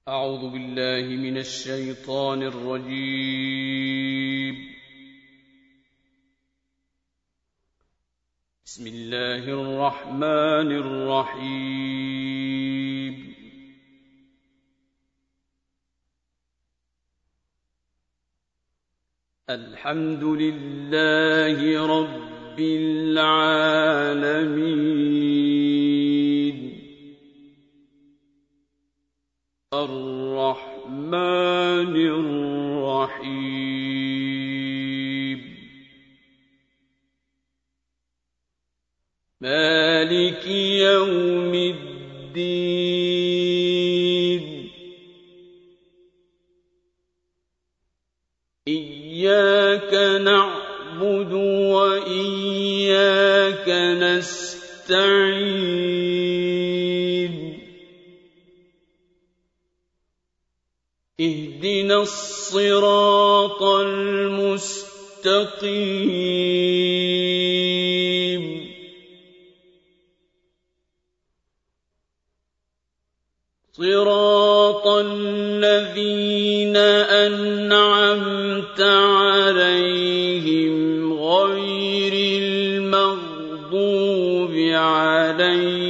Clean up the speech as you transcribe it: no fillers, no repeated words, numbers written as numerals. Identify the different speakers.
Speaker 1: أعوذ بالله من الشيطان الرجيم. بسم الله الرحمن الرحيم. الحمد لله رب العالمين الرحمن الرحيم مالك يوم الدين إياك نعبد وإياك نستعين اهدنا الصراط المستقيم صراط الذين أنعمت عليهم غير المغضوب عليهم